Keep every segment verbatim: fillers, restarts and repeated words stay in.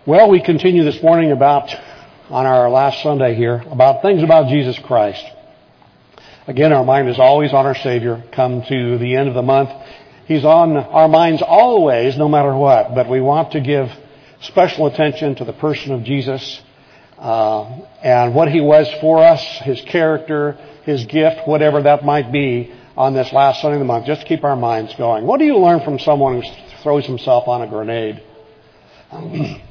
Well, we continue this morning about, on our last Sunday here, about things about Jesus Christ. Again, our mind is always on our Savior. Come to the end of the month, He's on our minds always, no matter what. But we want to give special attention to the person of Jesus uh, and what He was for us, His character, His gift, whatever that might be on this last Sunday of the month. Just to keep our minds going. What do you learn from someone who throws himself on a grenade? Um,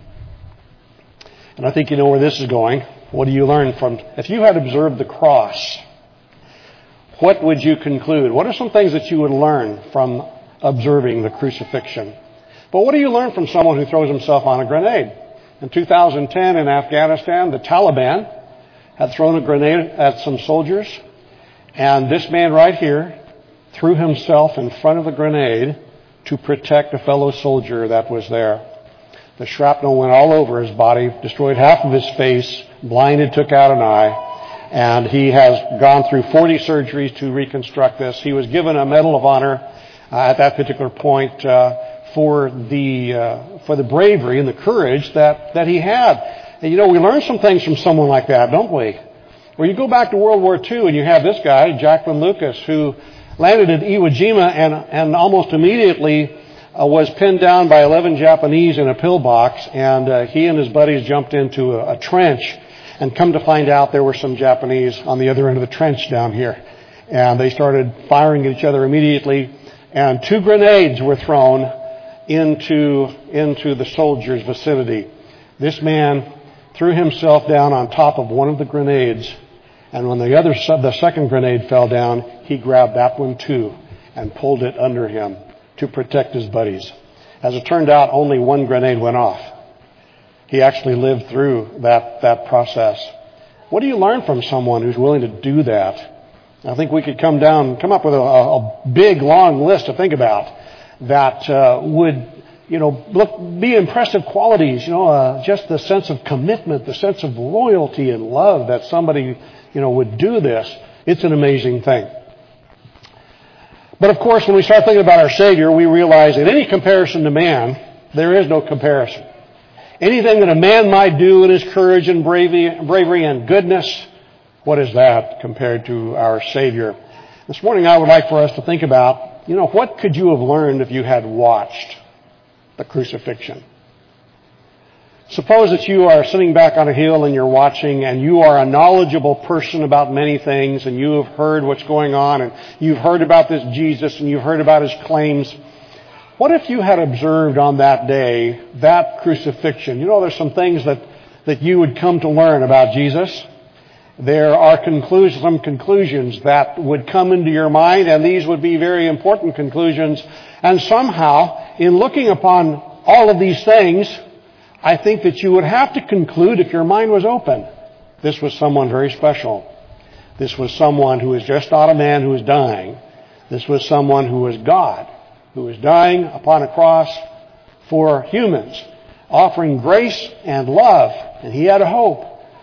and I think you know where this is going. What do you learn from... If you had observed the cross, what would you conclude? What are some things that you would learn from observing the crucifixion? But what do you learn from someone who throws himself on a grenade? In two thousand ten in Afghanistan, the Taliban had thrown a grenade at some soldiers, and this man right here threw himself in front of the grenade to protect a fellow soldier that was there. The shrapnel went all over his body, destroyed half of his face, blinded, took out an eye, and he has gone through forty surgeries to reconstruct this. He was given a Medal of Honor uh, at that particular point uh, for the uh, for the bravery and the courage that, that he had. And you know, we learn some things from someone like that, don't we? Well, you go back to World War Two and you have this guy, Jacqueline Lucas, who landed at Iwo Jima and, and almost immediately uh, was pinned down by eleven Japanese in a pillbox, and uh, he and his buddies jumped into a, a trench, and come to find out there were some Japanese on the other end of the trench down here. And they started firing at each other immediately, and two grenades were thrown into, into the soldiers' vicinity. This man threw himself down on top of one of the grenades, and when the other, the second grenade fell down, he grabbed that one too and pulled it under him to protect his buddies. As it turned out, only one grenade went off. He actually lived through that, that process. What do you learn from someone who's willing to do that? I think we could come down, come up with a, a big, long list to think about that uh, would, you know, look, be impressive qualities. You know, uh, just the sense of commitment, the sense of loyalty and love that somebody, you know, would do this. It's an amazing thing. But of course, when we start thinking about our Savior, we realize that any comparison to man, there is no comparison. Anything that a man might do in his courage and bravery, bravery and goodness, what is that compared to our Savior? This morning I would like for us to think about, you know, what could you have learned if you had watched the crucifixion? Suppose that you are sitting back on a hill and you're watching, and you are a knowledgeable person about many things, and you have heard what's going on, and you've heard about this Jesus, and you've heard about his claims. What if you had observed on that day that crucifixion? You know, there's some things that, that you would come to learn about Jesus. There are conclusions, some conclusions that would come into your mind, and these would be very important conclusions. And somehow, in looking upon all of these things, I think that you would have to conclude, if your mind was open, this was someone very special. This was someone who was just not a man who was dying. This was someone who was God, who was dying upon a cross for humans, offering grace and love, and he had a hope.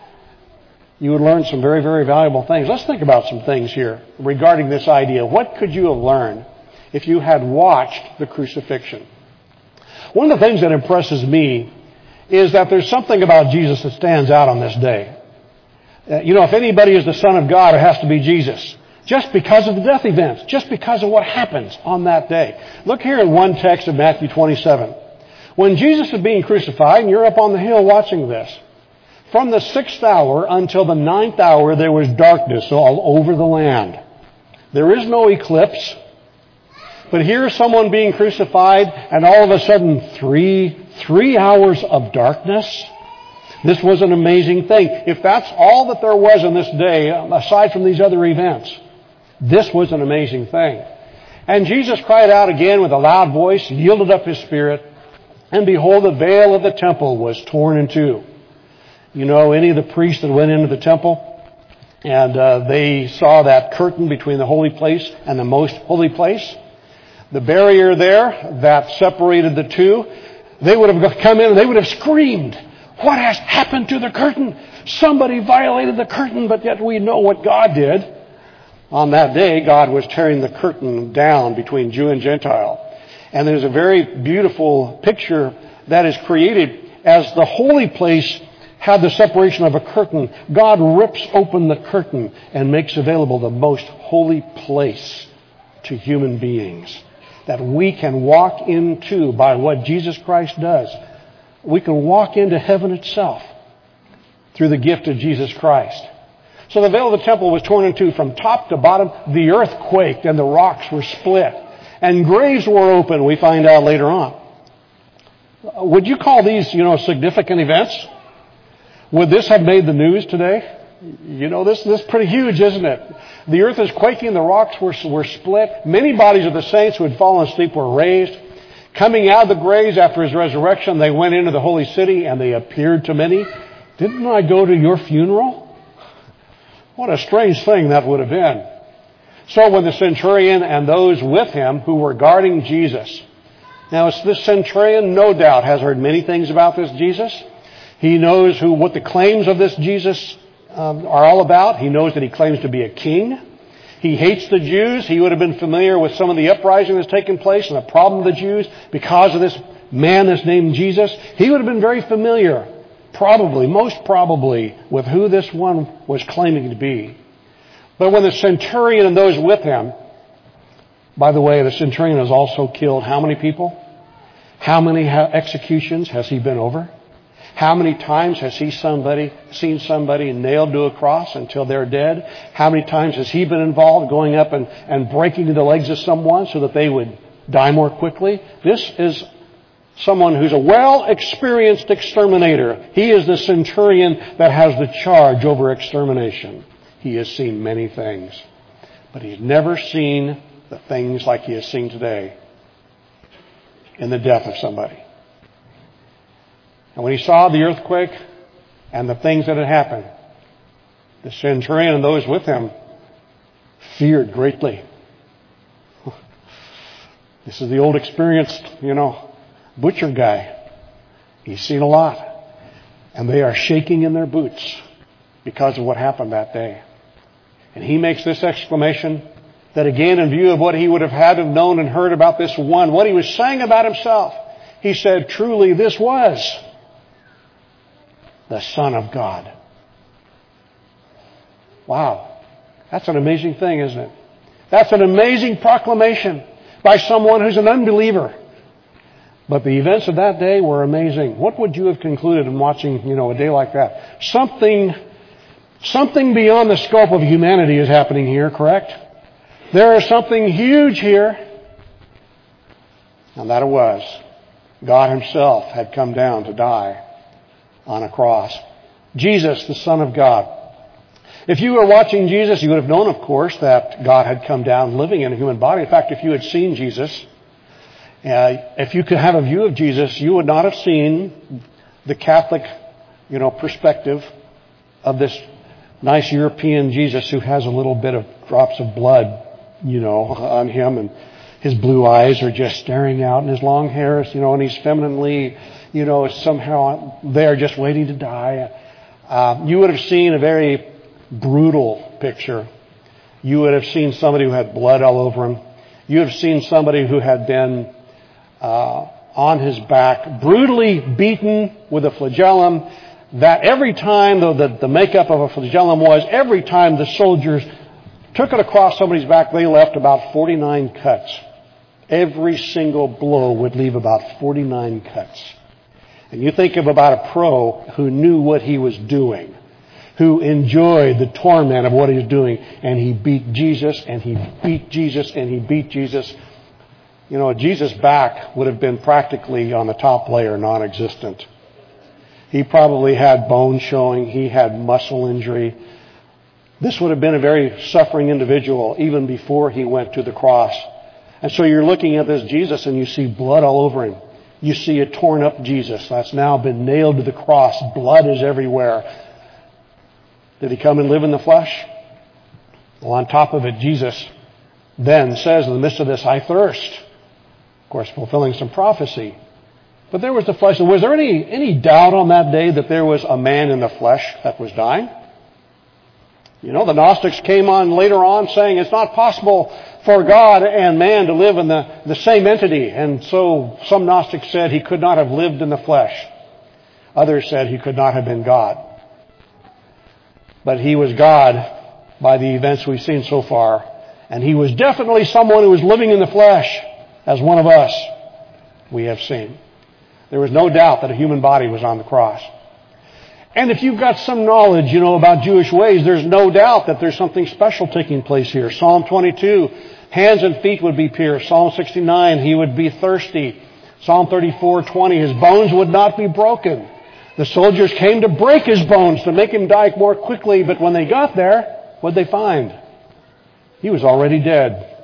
You would learn some very, very valuable things. Let's think about some things here regarding this idea. What could you have learned if you had watched the crucifixion? One of the things that impresses me is that there's something about Jesus that stands out on this day. Uh, you know, if anybody is the Son of God, it has to be Jesus. Just because of the death events, just because of what happens on that day. Look here in one text of Matthew twenty-seven. When Jesus is being crucified, and you're up on the hill watching this, from the sixth hour until the ninth hour, there was darkness all over the land. There is no eclipse. But here's someone being crucified, and all of a sudden, three, three hours of darkness. This was an amazing thing. If that's all that there was in this day, aside from these other events, this was an amazing thing. And Jesus cried out again with a loud voice, yielded up his spirit, and behold, the veil of the temple was torn in two. You know, any of the priests that went into the temple, and uh, they saw that curtain between the holy place and the most holy place, the barrier there that separated the two, they would have come in and they would have screamed, "What has happened to the curtain? Somebody violated the curtain," but yet we know what God did. On that day, God was tearing the curtain down between Jew and Gentile. And there's a very beautiful picture that is created as the holy place had the separation of a curtain, God rips open the curtain and makes available the most holy place to human beings that we can walk into by what Jesus Christ does. We can walk into heaven itself through the gift of Jesus Christ. So the veil of the temple was torn in two from top to bottom. The earth quaked and the rocks were split. And graves were open, we find out later on. Would you call these, you know, significant events? Would this have made the news today? You know, this, this is pretty huge, isn't it? The earth is quaking, the rocks were, were split. Many bodies of the saints who had fallen asleep were raised. Coming out of the graves after his resurrection, they went into the holy city and they appeared to many. Didn't I go to your funeral? What a strange thing that would have been. So when the centurion and those with him who were guarding Jesus. Now, this centurion, no doubt, has heard many things about this Jesus. He knows who, what the claims of this Jesus um, are all about. He knows that he claims to be a king. He hates the Jews. He would have been familiar with some of the uprising that's taken place and the problem of the Jews because of this man that's named Jesus. He would have been very familiar, probably, most probably, with who this one was claiming to be. But when the centurion and those with him, by the way, the centurion has also killed how many people? How many executions has he been over? How many times has he somebody seen somebody nailed to a cross until they're dead? How many times has he been involved going up and, and breaking the legs of someone so that they would die more quickly? This is someone who's a well-experienced exterminator. He is the centurion that has the charge over extermination. He has seen many things, but he's never seen the things like he has seen today in the death of somebody. And when he saw the earthquake and the things that had happened, the centurion and those with him feared greatly. This is the old experienced, you know, butcher guy. He's seen a lot. And they are shaking in their boots because of what happened that day. And he makes this exclamation that again, in view of what he would have had to have known and heard about this one, what he was saying about himself, he said, truly this was the Son of God. Wow. That's an amazing thing, isn't it? That's an amazing proclamation by someone who's an unbeliever. But the events of that day were amazing. What would you have concluded in watching, you know, a day like that? Something, something beyond the scope of humanity is happening here, correct? There is something huge here. And that it was. God himself had come down to die on a cross. Jesus, the Son of God. If you were watching Jesus, you would have known, of course, that God had come down living in a human body. In fact, if you had seen Jesus, uh, if you could have a view of Jesus, you would not have seen the Catholic, you know, perspective of this nice European Jesus who has a little bit of drops of blood, you know, on him, and his blue eyes are just staring out, and his long hair is, you know, and he's femininely, you know, somehow there just waiting to die. Uh, you would have seen a very brutal picture. You would have seen somebody who had blood all over him. You would have seen somebody who had been uh, on his back, brutally beaten with a flagellum, that every time, though the, the makeup of a flagellum was, every time the soldiers took it across somebody's back, they left about forty-nine cuts. Every single blow would leave about forty-nine cuts. And you think of about a pro who knew what he was doing, who enjoyed the torment of what he was doing, and he beat Jesus, and he beat Jesus, and he beat Jesus. You know, Jesus' back would have been practically on the top layer, non-existent. He probably had bone showing. He had muscle injury. This would have been a very suffering individual even before he went to the cross. And so you're looking at this Jesus and you see blood all over him. You see a torn up Jesus that's now been nailed to the cross. Blood is everywhere. Did he come and live in the flesh? Well, on top of it, Jesus then says in the midst of this, I thirst. Of course, fulfilling some prophecy. But there was the flesh. Was there any, any doubt on that day that there was a man in the flesh that was dying? You know, the Gnostics came on later on saying it's not possible for God and man to live in the, the same entity. And so some Gnostics said he could not have lived in the flesh. Others said he could not have been God. But he was God by the events we've seen so far. And he was definitely someone who was living in the flesh as one of us, we have seen. There was no doubt that a human body was on the cross. And if you've got some knowledge, you know, about Jewish ways, there's no doubt that there's something special taking place here. Psalm twenty-two, hands and feet would be pierced. Psalm sixty-nine, he would be thirsty. Psalm thirty-four twenty, his bones would not be broken. The soldiers came to break his bones to make him die more quickly, but when they got there, what'd they find? He was already dead.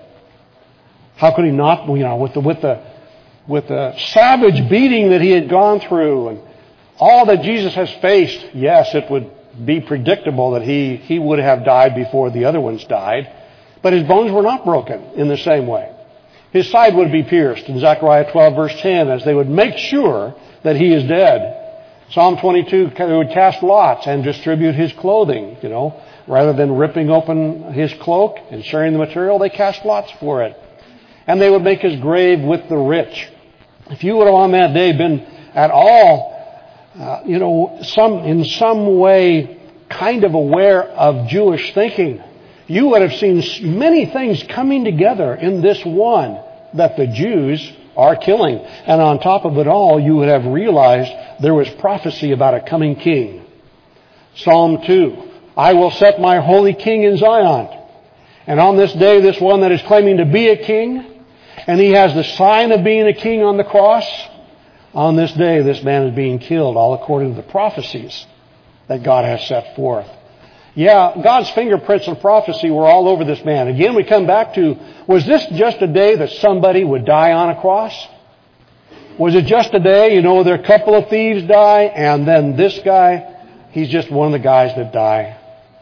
How could he not, you know, with the, with the, with the savage beating that he had gone through and all that Jesus has faced, yes, it would be predictable that he, he would have died before the other ones died, but his bones were not broken in the same way. His side would be pierced in Zechariah twelve verse ten as they would make sure that he is dead. Psalm twenty-two, they would cast lots and distribute his clothing, you know. Rather than ripping open his cloak and sharing the material, they cast lots for it. And they would make his grave with the rich. If you would have on that day been at all, uh, you know, some in some way kind of aware of Jewish thinking, you would have seen many things coming together in this one that the Jews are killing. And on top of it all, you would have realized there was prophecy about a coming king. Psalm two, I will set my holy king in Zion. And on this day, this one that is claiming to be a king, and he has the sign of being a king on the cross, on this day, this man is being killed, all according to the prophecies that God has set forth. Yeah, God's fingerprints of prophecy were all over this man. Again, we come back to, was this just a day that somebody would die on a cross? Was it just a day, you know, there a couple of thieves die, and then this guy, he's just one of the guys that die?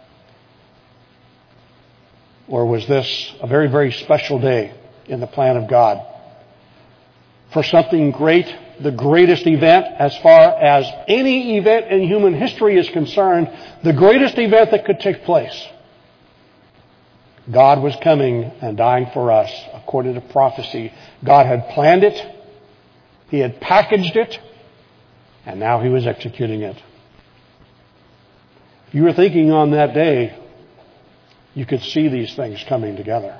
Or was this a very, very special day in the plan of God for something great, the greatest event as far as any event in human history is concerned, the greatest event that could take place? God was coming and dying for us according to prophecy. God had planned it. He had packaged it. And now he was executing it. If you were thinking on that day, you could see these things coming together.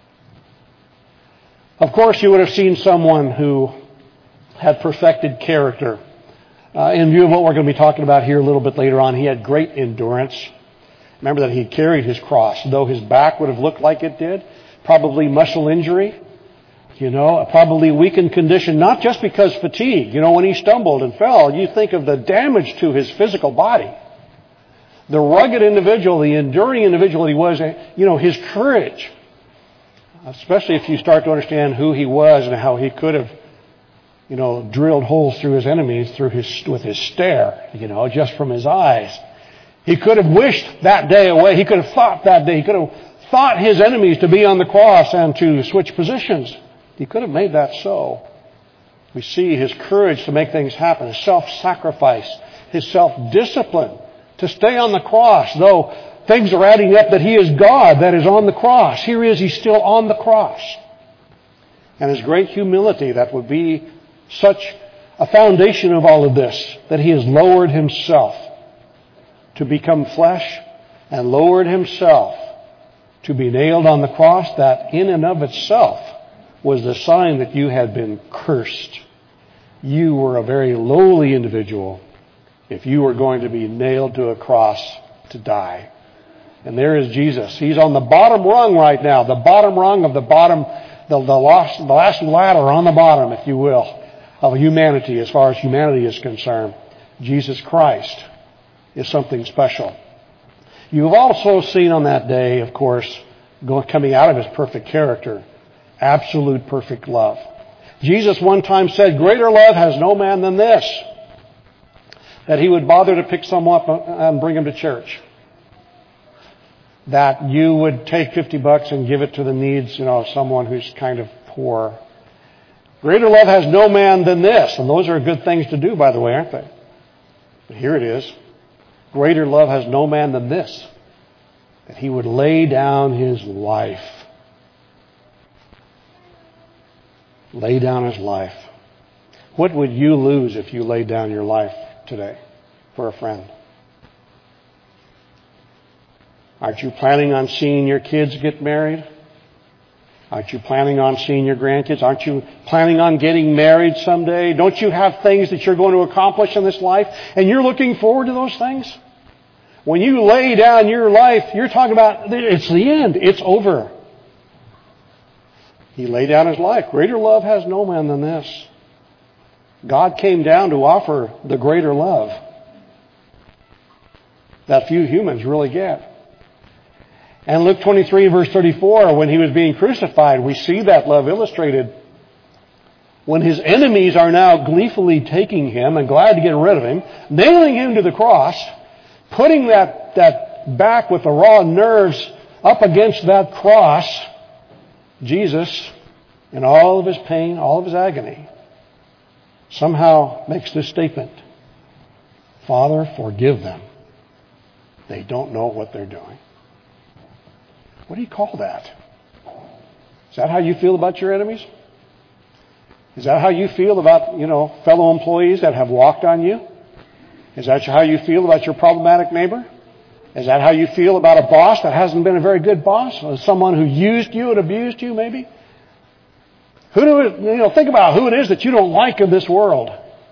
Of course, you would have seen someone who had perfected character. Uh, in view of what we're going to be talking about here a little bit later on, he had great endurance. Remember that he carried his cross, though his back would have looked like it did. Probably muscle injury, you know, a probably weakened condition, not just because fatigue. You know, when he stumbled and fell, you think of the damage to his physical body. The rugged individual, the enduring individual he was, you know, his courage, especially if you start to understand who he was and how he could have, you know, drilled holes through his enemies through his with his stare, you know, just from his eyes. He could have wished that day away. He could have thought that day. He could have thought his enemies to be on the cross and to switch positions. He could have made that so. We see his courage to make things happen, his self-sacrifice, his self-discipline to stay on the cross, though things are adding up that he is God that is on the cross. Here he is, he's still on the cross. And his great humility, that would be such a foundation of all of this, that he has lowered himself to become flesh and lowered himself to be nailed on the cross, that in and of itself was the sign that you had been cursed. You were a very lowly individual if you were going to be nailed to a cross to die. And there is Jesus. He's on the bottom rung right now, the bottom rung of the bottom, the, the, last, the last ladder on the bottom, if you will, of humanity as far as humanity is concerned. Jesus Christ is something special. You've also seen on that day, of course, going, coming out of his perfect character, absolute perfect love. Jesus one time said, greater love has no man than this, that he would bother to pick someone up and bring him to church. That you would take fifty bucks and give it to the needs, you know, of someone who's kind of poor. Greater love has no man than this. And those are good things to do, by the way, aren't they? But here it is. Greater love has no man than this, that he would lay down his life. Lay down his life. What would you lose if you laid down your life today for a friend? Aren't you planning on seeing your kids get married? Aren't you planning on seeing your grandkids? Aren't you planning on getting married someday? Don't you have things that you're going to accomplish in this life and you're looking forward to those things? When you lay down your life, you're talking about it's the end. It's over. He laid down his life. Greater love has no man than this. God came down to offer the greater love that few humans really get. And Luke twenty-three, verse thirty-four, when he was being crucified, we see that love illustrated. When his enemies are now gleefully taking him and glad to get rid of him, nailing him to the cross, putting that, that back with the raw nerves up against that cross, Jesus, in all of his pain, all of his agony, somehow makes this statement: Father, forgive them. They don't know what they're doing. What do you call that? Is that how you feel about your enemies? Is that how you feel about, you know, fellow employees that have walked on you? Is that how you feel about your problematic neighbor? Is that how you feel about a boss that hasn't been a very good boss? Or someone who used you and abused you, maybe? Who do you know? Think about who it is that you don't like in this world.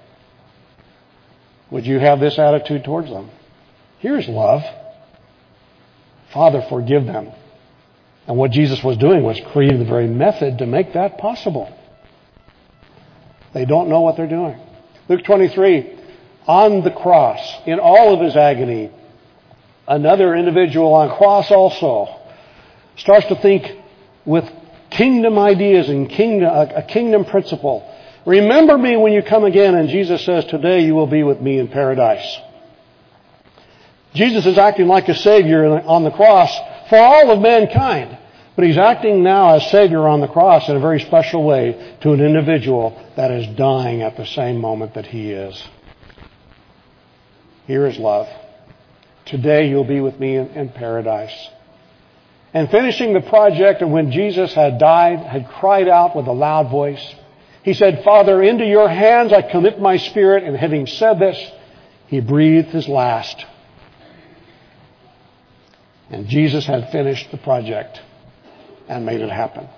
Would you have this attitude towards them? Here's love. Father, forgive them. And what Jesus was doing was creating the very method to make that possible. They don't know what they're doing. Luke twenty-three, on the cross, in all of his agony, another individual on cross also starts to think with kingdom ideas and kingdom, a kingdom principle. Remember me when you come again, and Jesus says, today you will be with me in paradise. Jesus is acting like a Savior on the cross for all of mankind. But he's acting now as Savior on the cross in a very special way to an individual that is dying at the same moment that he is. Here is love. Today you'll be with me in, in paradise. And finishing the project, and when Jesus had died, had cried out with a loud voice, he said, Father, into your hands I commit my spirit. And having said this, he breathed his last. And Jesus had finished the project and made it happen.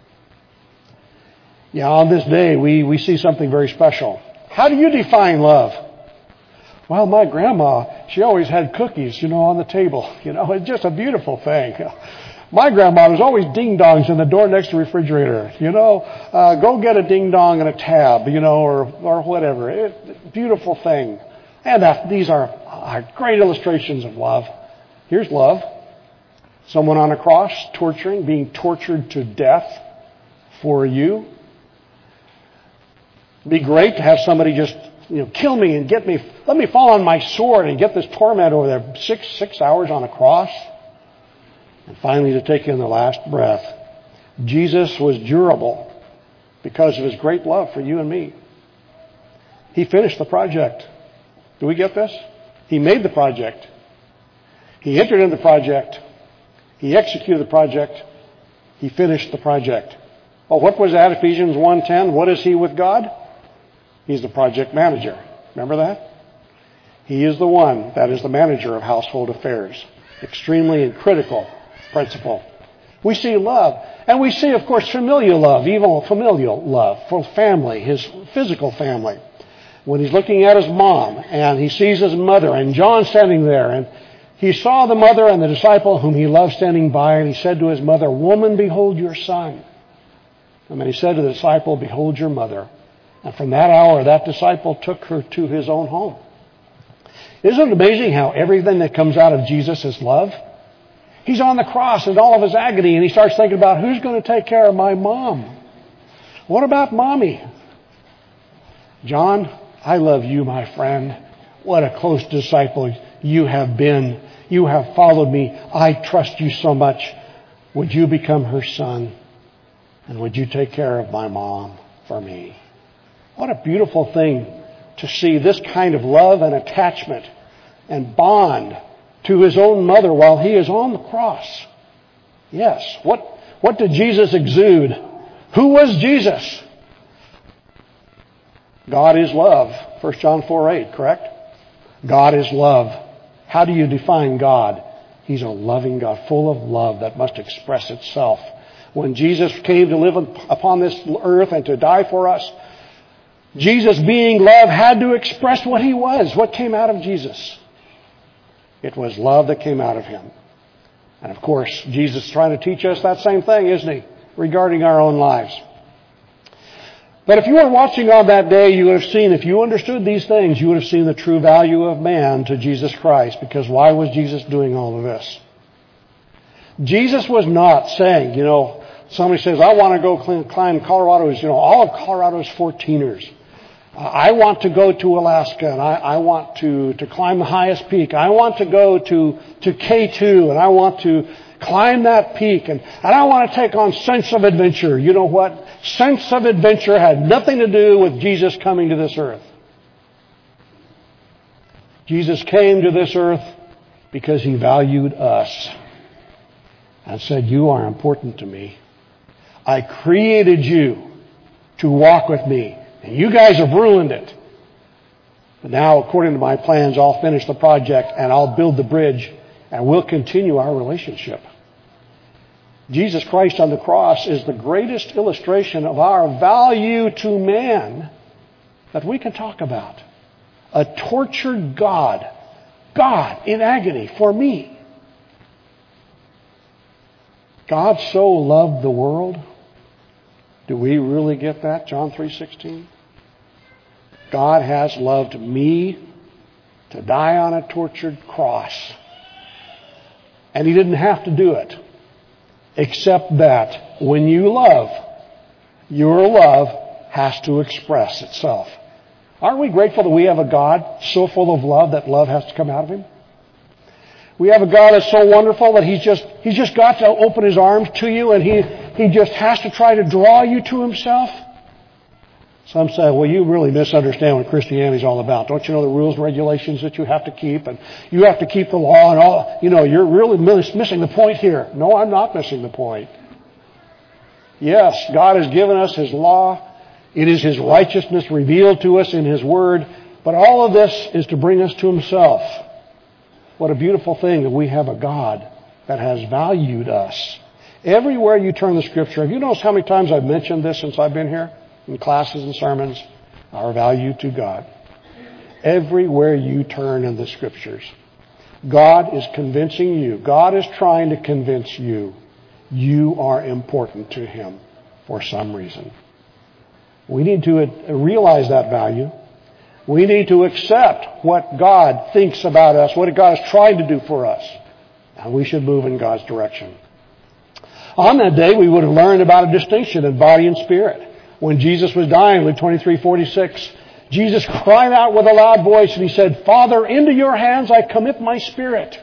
Yeah, on this day, we, we see something very special. How do you define love? Well, my grandma, she always had cookies, you know, on the table. You know, it's just a beautiful thing. My grandma was always ding-dongs in the door next to the refrigerator. You know, uh, go get a ding-dong and a tab, you know, or, or whatever. It, beautiful thing. And that, these are, are great illustrations of love. Here's love. Someone on a cross, torturing, being tortured to death for you. It'd be great to have somebody just, you know, kill me and get me, let me fall on my sword and get this torment over there. Six, six hours on a cross. And finally to take in the last breath. Jesus was durable because of his great love for you and me. He finished the project. Do we get this? He made the project. He entered into the project. He executed the project. He finished the project. Oh, what was that? Ephesians one ten. What is he with God? He's the project manager. Remember that? He is the one that is the manager of household affairs. Extremely and critical principle. We see love. And we see, of course, familial love, even familial love for family, his physical family. When he's looking at his mom and he sees his mother and John standing there, and he saw the mother and the disciple whom he loved standing by, and he said to his mother, Woman, behold your son. And then he said to the disciple, Behold your mother. And from that hour, that disciple took her to his own home. Isn't it amazing how everything that comes out of Jesus is love? He's on the cross in all of his agony, and he starts thinking about, who's going to take care of my mom? What about mommy? John, I love you, my friend. What a close disciple you have been. You have followed me. I trust you so much. Would you become her son? And would you take care of my mom for me? What a beautiful thing to see this kind of love and attachment and bond to his own mother while he is on the cross. Yes. What, what did Jesus exude? Who was Jesus? God is love. First John four eight, correct? God is love. How do you define God? He's a loving God, full of love that must express itself. When Jesus came to live upon this earth and to die for us, Jesus, being love, had to express what he was. What came out of Jesus? It was love that came out of him. And of course, Jesus is trying to teach us that same thing, isn't he? Regarding our own lives. But if you were watching on that day, you would have seen, if you understood these things, you would have seen the true value of man to Jesus Christ. Because why was Jesus doing all of this? Jesus was not saying, you know, somebody says, I want to go climb Colorado's, you know, all of Colorado's fourteeners. I want to go to Alaska, and I, I want to, to climb the highest peak. I want to go to, to K two, and I want to climb that peak, and, and I want to take on sense of adventure. You know what? Sense of adventure had nothing to do with Jesus coming to this earth. Jesus came to this earth because he valued us and said, you are important to me. I created you to walk with me. And you guys have ruined it. But now, according to my plans, I'll finish the project and I'll build the bridge and we'll continue our relationship. Jesus Christ on the cross is the greatest illustration of our value to man that we can talk about. A tortured God. God in agony for me. God so loved the world. Do we really get that? John three sixteen. God has loved me to die on a tortured cross. And he didn't have to do it. Except that when you love, your love has to express itself. Aren't we grateful that we have a God so full of love that love has to come out of him? We have a God that's so wonderful that he's just, he's just got to open his arms to you and he, he just has to try to draw you to himself. Some say, well, you really misunderstand what Christianity is all about. Don't you know the rules and regulations that you have to keep? And you have to keep the law and all. You know, you're really missing the point here. No, I'm not missing the point. Yes, God has given us his law. It is his righteousness revealed to us in his word. But all of this is to bring us to himself. What a beautiful thing that we have a God that has valued us. Everywhere you turn the Scripture, have you noticed how many times I've mentioned this since I've been here? In classes and sermons, our value to God. Everywhere you turn in the Scriptures, God is convincing you. God is trying to convince you. You are important to him for some reason. We need to realize that value. We need to accept what God thinks about us, what God is trying to do for us. And we should move in God's direction. On that day, we would have learned about a distinction in body and spirit. When Jesus was dying, Luke twenty-three forty-six, Jesus cried out with a loud voice and he said, Father, into your hands I commit my spirit.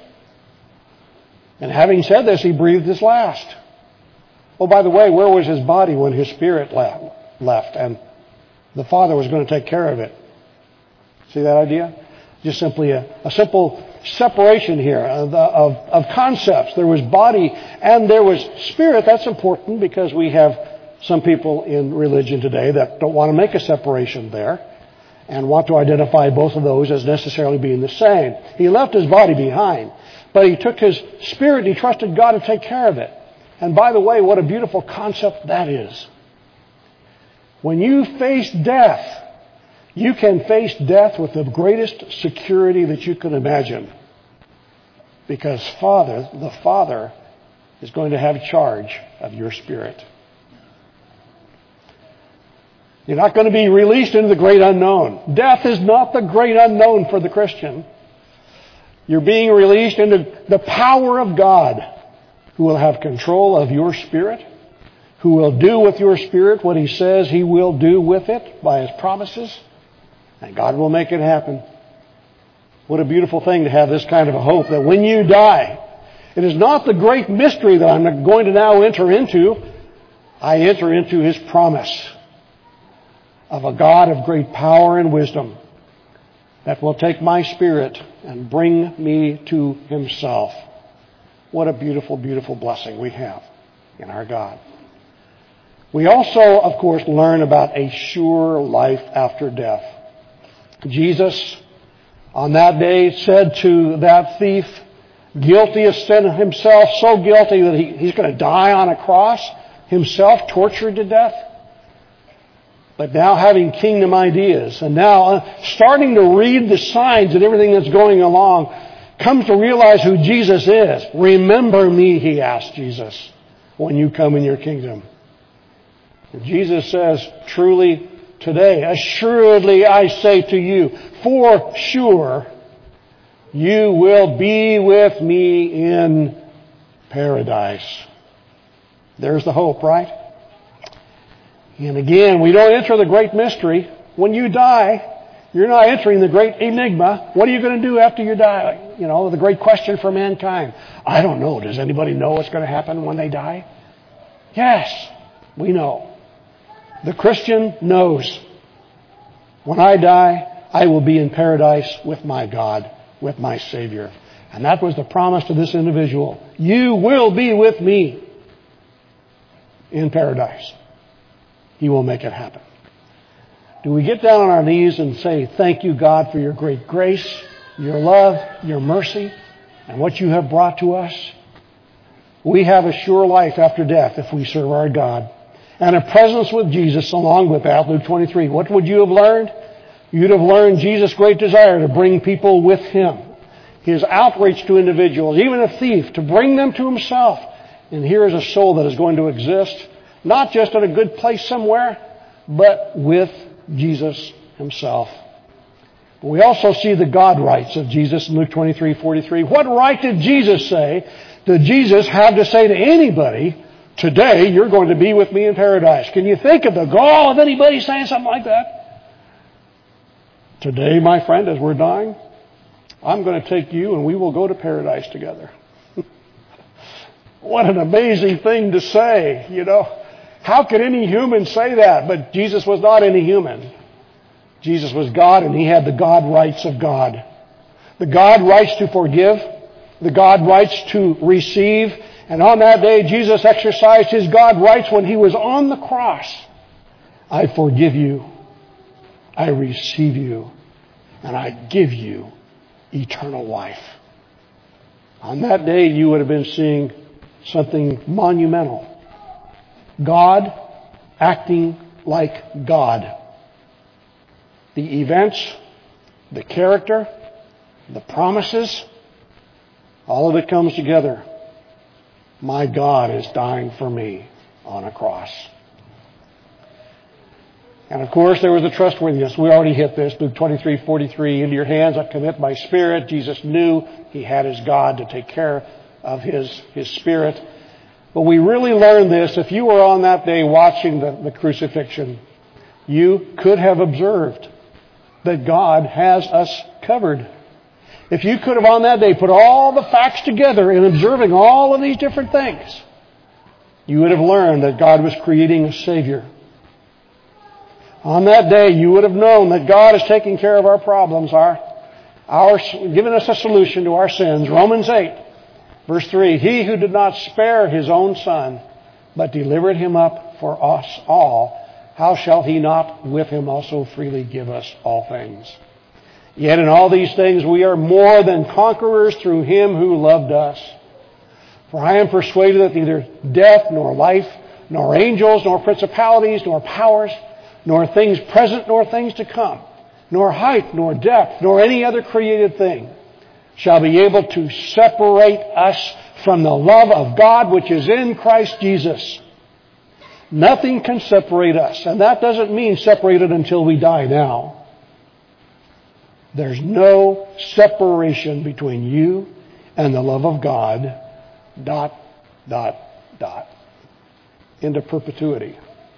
And having said this, he breathed his last. Oh, by the way, where was his body when his spirit left? And the Father was going to take care of it. See that idea? Just simply a, a simple separation here of, of, of concepts. There was body and there was spirit. That's important because we have some people in religion today that don't want to make a separation there and want to identify both of those as necessarily being the same. He left his body behind, but he took his spirit and he trusted God to take care of it. And by the way, what a beautiful concept that is. When you face death, you can face death with the greatest security that you can imagine. Because Father, the Father, is going to have charge of your spirit. You're not going to be released into the great unknown. Death is not the great unknown for the Christian. You're being released into the power of God, who will have control of your spirit, who will do with your spirit what he says he will do with it by his promises, and God will make it happen. What a beautiful thing to have this kind of a hope that when you die, it is not the great mystery that I'm going to now enter into. I enter into his promise of a God of great power and wisdom that will take my spirit and bring me to himself. What a beautiful, beautiful blessing we have in our God. We also, of course, learn about a sure life after death. Jesus on that day said to that thief, guilty of sin himself, so guilty that he, he's going to die on a cross, himself tortured to death. But now having kingdom ideas, and now starting to read the signs and everything that's going along, comes to realize who Jesus is. Remember me, he asked Jesus, when you come in your kingdom. And Jesus says, truly today, assuredly I say to you, for sure, you will be with me in paradise. There's the hope, right? And again, we don't enter the great mystery. When you die, you're not entering the great enigma. What are you going to do after you die? You know, the great question for mankind. I don't know. Does anybody know what's going to happen when they die? Yes, we know. The Christian knows. When I die, I will be in paradise with my God, with my Savior. And that was the promise to this individual. You will be with me in paradise. He will make it happen. Do we get down on our knees and say, thank you, God, for your great grace, your love, your mercy, and what you have brought to us? We have a sure life after death if we serve our God. And a presence with Jesus along with that. Luke twenty-three. What would you have learned? You'd have learned Jesus' great desire to bring people with him. His outreach to individuals, even a thief, to bring them to himself. And here is a soul that is going to exist, not just in a good place somewhere, but with Jesus himself. We also see the God rights of Jesus in Luke twenty-three forty-three. What right did Jesus say? Did Jesus have to say to anybody, today you're going to be with me in paradise? Can you think of the gall of anybody saying something like that? Today, my friend, as we're dying, I'm going to take you and we will go to paradise together. What an amazing thing to say, you know. How could any human say that? But Jesus was not any human. Jesus was God, and he had the God rights of God. The God rights to forgive, the God rights to receive. And on that day, Jesus exercised his God rights when he was on the cross. I forgive you. I receive you. And I give you eternal life. On that day, you would have been seeing something monumental. God acting like God. The events, the character, the promises, all of it comes together. My God is dying for me on a cross. And of course, there was the trustworthiness. We already hit this. Luke twenty-three forty-three. Into your hands I commit my spirit. Jesus knew he had his God to take care of his, his spirit. But we really learned this. If you were on that day watching the, the crucifixion, you could have observed that God has us covered. If you could have on that day put all the facts together in observing all of these different things, you would have learned that God was creating a Savior. On that day, you would have known that God is taking care of our problems, our, our, giving us a solution to our sins. Romans eight, verse three, he who did not spare his own Son, but delivered him up for us all, how shall he not with him also freely give us all things? Yet in all these things we are more than conquerors through him who loved us. For I am persuaded that neither death, nor life, nor angels, nor principalities, nor powers, nor things present, nor things to come, nor height, nor depth, nor any other created thing shall be able to separate us from the love of God which is in Christ Jesus. Nothing can separate us. And that doesn't mean separated until we die now. There's no separation between you and the love of God. Dot, dot, dot. Into perpetuity.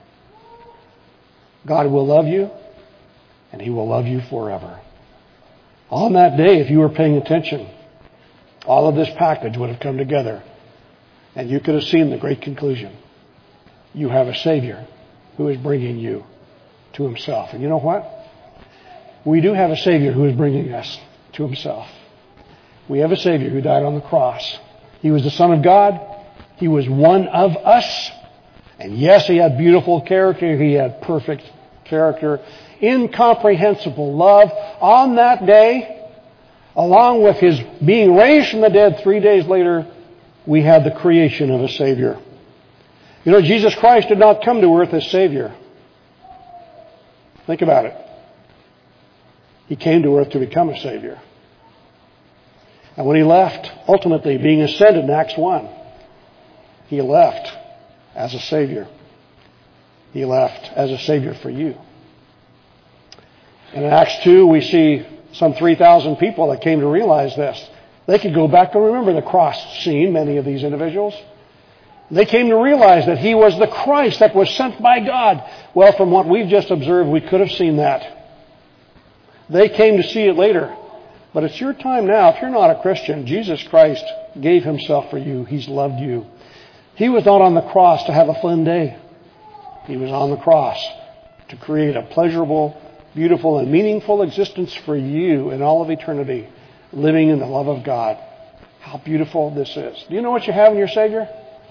God will love you, and he will love you forever. On that day, if you were paying attention, all of this package would have come together, and you could have seen the great conclusion. You have a Savior who is bringing you to himself. And you know what? We do have a Savior who is bringing us to himself. We have a Savior who died on the cross. He was the Son of God. He was one of us. And yes, he had beautiful character. He had perfect character. Incomprehensible love. On that day, Along with His being raised from the dead three days later, we had the creation of a Savior. You know, Jesus Christ did not come to earth as Savior. Think about it. He came to earth to become a Savior. And when He left, ultimately being ascended in Acts one, He left as a Savior. He left as a Savior for you. And in Acts two, we see some three thousand people that came to realize this. They could go back and remember the cross scene, many of these individuals. They came to realize that He was the Christ that was sent by God. Well, from what we've just observed, we could have seen that. They came to see it later. But it's your time now. If you're not a Christian, Jesus Christ gave Himself for you. He's loved you. He was not on the cross to have a fun day. He was on the cross to create a pleasurable, beautiful, and meaningful existence for you in all of eternity, living in the love of God. How beautiful this is. Do you know what you have in your Savior?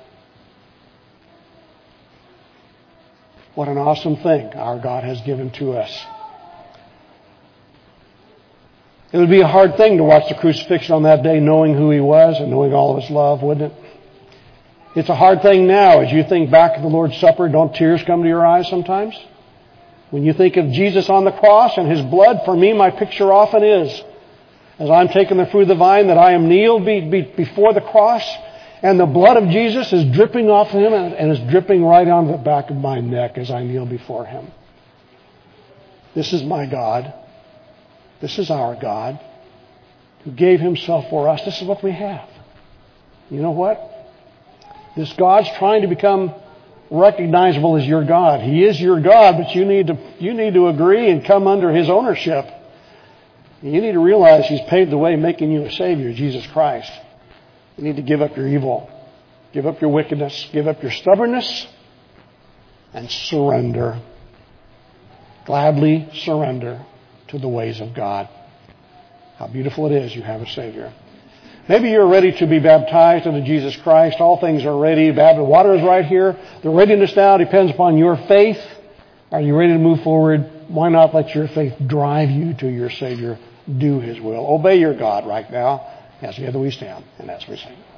What an awesome thing our God has given to us. It would be a hard thing to watch the crucifixion on that day knowing who He was and knowing all of His love, wouldn't it? It's a hard thing now as you think back of the Lord's Supper. Don't tears come to your eyes sometimes? When you think of Jesus on the cross and His blood, for me my picture often is, as I'm taking the fruit of the vine, that I am kneeled be, be, before the cross, and the blood of Jesus is dripping off of Him and, and is dripping right onto the back of my neck as I kneel before Him. This is my God. This is our God who gave Himself for us. This is what we have. You know what? This God's trying to become recognizable as your God. He is your God, but you need to you need to agree and come under His ownership. You need to realize He's paved the way, making you a Savior, Jesus Christ. You need to give up your evil, give up your wickedness, give up your stubbornness, and surrender. Gladly surrender to the ways of God. How beautiful it is you have a Savior. Maybe you're ready to be baptized into Jesus Christ. All things are ready. The water is right here. The readiness now depends upon your faith. Are you ready to move forward? Why not let your faith drive you to your Savior? Do His will. Obey your God right now as together we stand and as we sing.